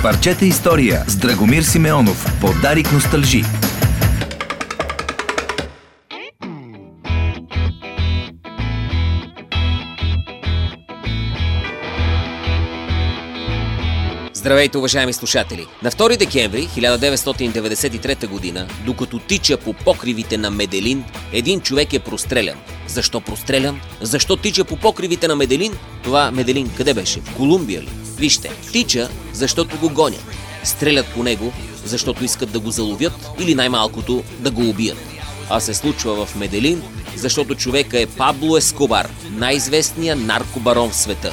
Парчета история с Драгомир Симеонов. Подарик носталжи. Здравейте, уважаеми слушатели! На 2 декември 1993 година, докато тича по покривите на Меделин, един човек е прострелян. Защо прострелян? Защо тича по покривите на Меделин? Това Меделин къде беше? В Колумбия ли? Вижте, тича, защото го гонят. Стрелят по него, защото искат да го заловят или най-малкото да го убият. А се случва в Меделин, защото човека е Пабло Ескобар, най-известният наркобарон в света.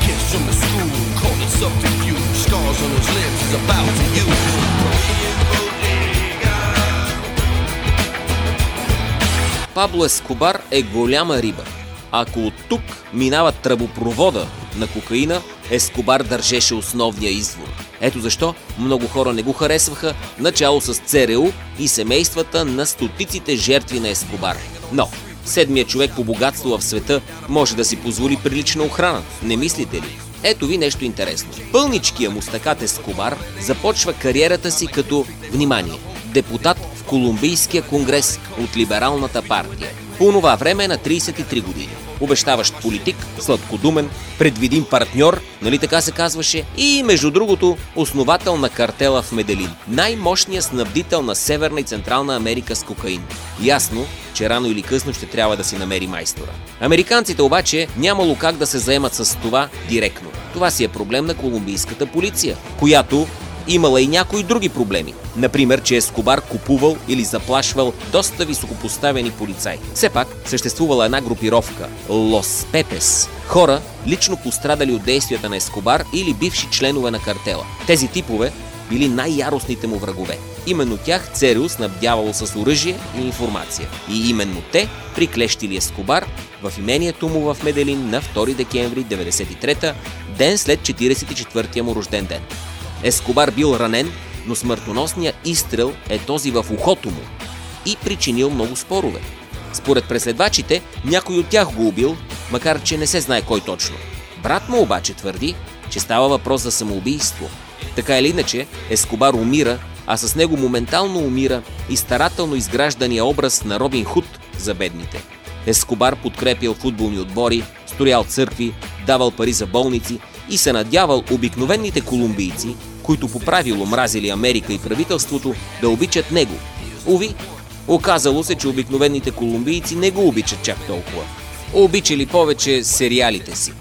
Пабло Ескобар е голяма риба. Ако от тук минава тръбопровода на кокаина, Ескобар държеше основния извор. Ето защо много хора не го харесваха, начало с ЦРУ и семействата на стотиците жертви на Ескобар. Но седмият човек по богатство в света може да си позволи прилична охрана, не мислите ли? Ето ви нещо интересно. Пълничкия мустакат Ескобар започва кариерата си като, внимание, депутат в Колумбийския конгрес от Либералната партия. По онова време е на 33 години. Обещаващ политик, сладкодумен, предвидим партньор, нали така се казваше, и между другото основател на картела в Меделин. Най-мощният снабдител на Северна и Централна Америка с кокаин. Ясно, че рано или късно ще трябва да си намери майстора. Американците обаче нямало как да се заемат с това директно. Това си е проблем на колумбийската полиция, която имала и някои други проблеми. Например, че Ескобар купувал или заплашвал доста високопоставени полицаи. Все пак съществувала една групировка – Лос Пепес. Хора, лично пострадали от действията на Ескобар или бивши членове на картела. Тези типове били най-яростните му врагове. Именно тях ЦРУ снабдявало с оръжие и информация. И именно те приклещили Ескобар в имението му в Меделин на 2 декември 1993, ден след 44-я му рожден ден. Ескобар бил ранен, но смъртоносният изстрел е този в ухото му и причинил много спорове. Според преследвачите, някой от тях го убил, макар че не се знае кой точно. Брат му обаче твърди, че става въпрос за самоубийство. Така или иначе, Ескобар умира, а с него моментално умира и старателно изграждания образ на Робин Худ за бедните. Ескобар подкрепял футболни отбори, строял църкви, давал пари за болници и се надявал обикновените колумбийци, които по правило мразили Америка и правителството, да обичат него. Уви, оказало се, че обикновените колумбийци не го обичат чак толкова. Обичали повече сериалите си.